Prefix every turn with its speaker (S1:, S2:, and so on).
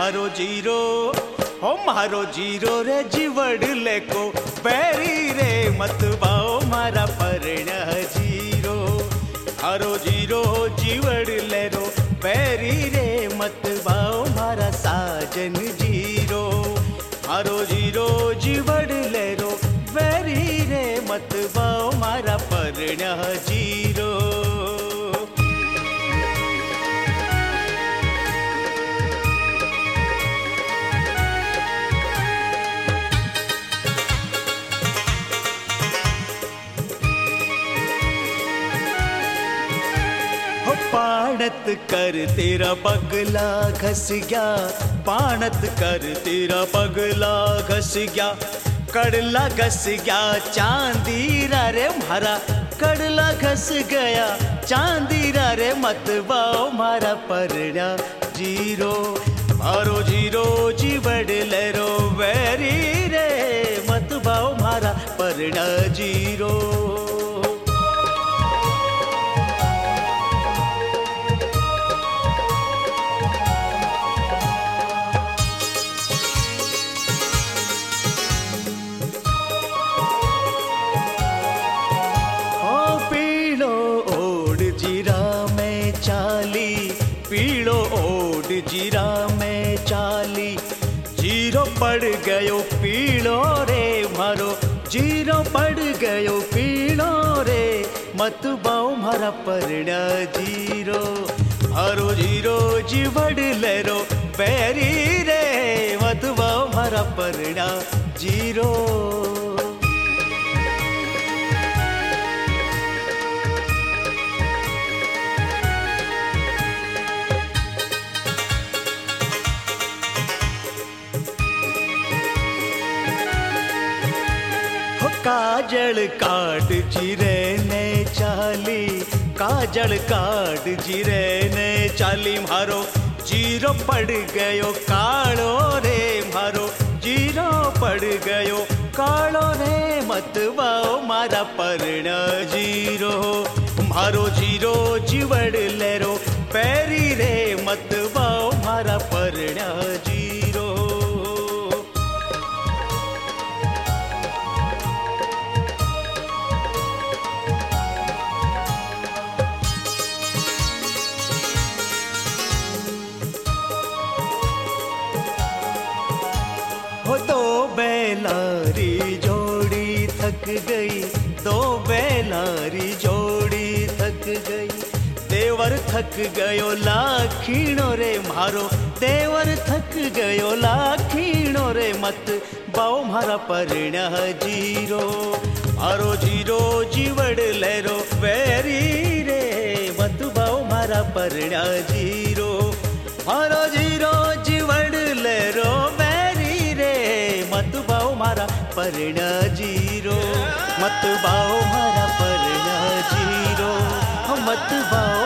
S1: मारो जीरो हो मारो जीरो रे जीवड़ लेको बैरी रे मत बाओ मारा परण जीरो मारो जीरो जीवड़ ले रो बैरी रे मत बाओ मारा साजन जीरो मारो जीरो जीवड़ ले रो बैरी रे मत बाओ मारा परण जीरो। पाणत कर तेरा पगला घस गया पाणत कर तेरा पगला घस गया कड़ला घस गया चांदीरा रे मारा कड़ला घस गया चांदीरा रे मत बाओ मारा परड़ा जीरो मारो जीरो जीवड़ ले रो वैरी रे मत बाओ मारा परड़ा जीरो। पीड़ो ओड जीरा में चाली जीरो पड़ गयो पीड़ो रे मारो जीरो पड़ गयो पीड़ो रे मत बाओ मारा परड़ा जीरो मारो जीरो जीवड़ ले रो पैरी रे मत बाओ मारा परड़ा जीरो। काजल काट जीरे ने चाली काजल काट जीरे ने चाली मारो जीरो पड़ गयो कालो रे मारो जीरो पड़ गयो कालो रे मत बाओ मारा परण जीरो मारो जीरो जीवड़ ले रो पैरी रे मत बाओ मारा परण जीरो। दो बैलारी जोड़ी थक गई दो बैलारी जोड़ी थक गई देवर थक गयो लाखीणो रे मारो देवर थक गयो लाखीणो रे मत बाओ मारा परण जीरो मारो जीरो जीवड़ ले रो वैरी रे मत बाओ मारा परण जीरो मारो जीरो जीवड़ ले रो मत बाओ मारा परण जीरो मत बाओ मारा परण जीरो मत बाओ